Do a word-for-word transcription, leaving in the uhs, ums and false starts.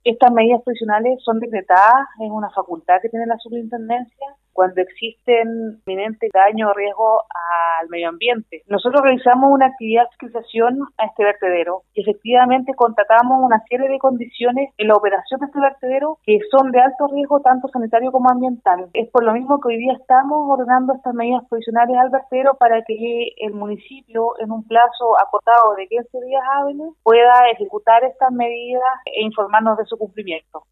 Estas medidas provisionales son decretadas, es una facultad que tiene la superintendencia cuando existen inminentes daños o riesgo al medio ambiente. Nosotros realizamos una actividad de fiscalización a este vertedero y efectivamente constatamos una serie de condiciones en la operación de este vertedero que son de alto riesgo tanto sanitario como ambiental. Es por lo mismo que hoy día estamos ordenando estas medidas provisionales al vertedero para que el municipio en un plazo acotado de quince días hábiles pueda ejecutar estas medidas e informarnos de su cumplimiento.